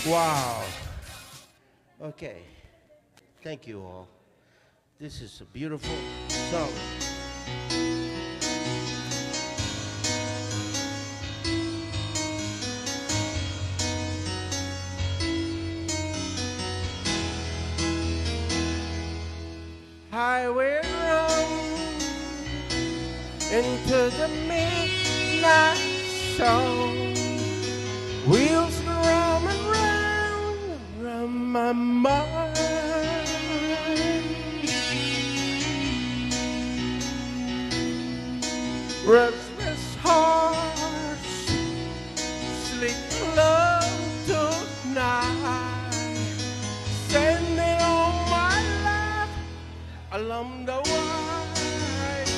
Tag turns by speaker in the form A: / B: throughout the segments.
A: Wow. Okay. Thank you all. This is a beautiful song. Highway road into the midnight sun. Wheels roam around my mind. Restless hearts sleep alone tonight. Sending all my life along the wire.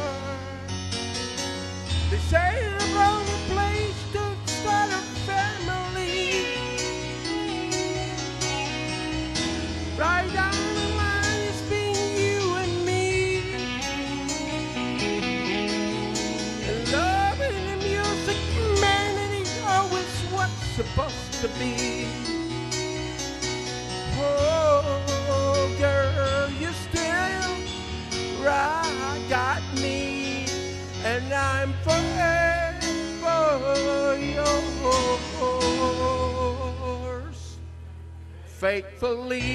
A: They say the wrong place to start a family. Right down the line, it's been you and me. And love and the music, man, and it's always what's supposed to be. Oh, girl, you still got me, and I'm forever yours, faithfully.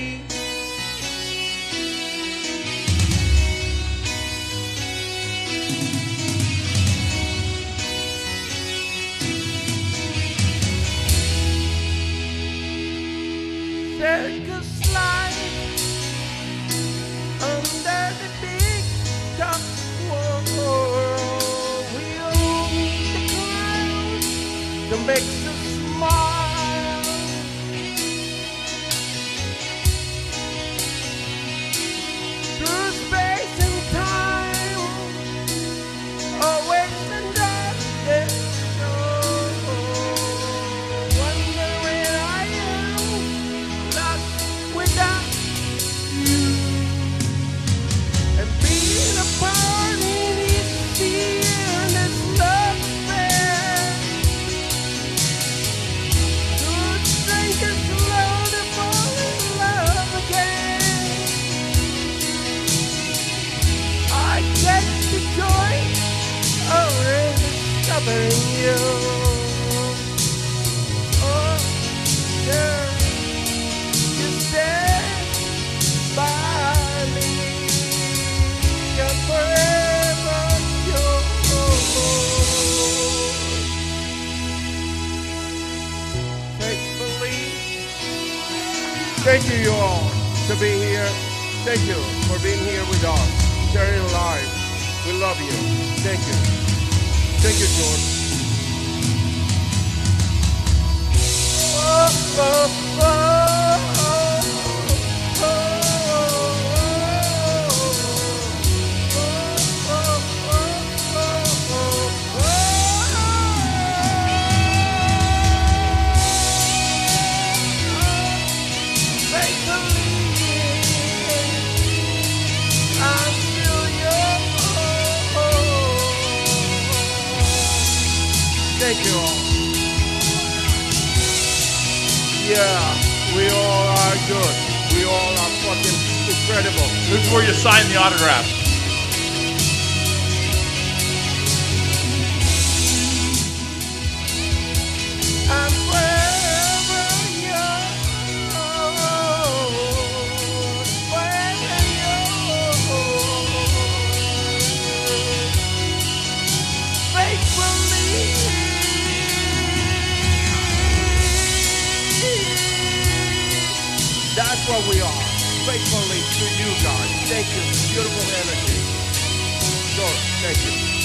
A: Circus life under the big top world. We'll meet the clouds that makes us smile. Through space and time, always under the show. Wonder where I am, lost without you. And being apart in this fear and this love affair. Good strangers slowly fall in love again. I get the joy of rediscovering you. Oh, girl, you stand by me. I'm forever yours, faithfully. Thank you all to be here. Thank you for being here with us, sharing life. We love you. Thank you. Thank you, George. Oh, oh, oh, oh, thank you all. Yeah, we all are good. We all are fucking incredible.
B: This is where you sign the autograph.
A: I'm forever yours, forever yours, faithfully. That's what we are, faithfully to you guys. Thank you, beautiful energy. Sure, thank you.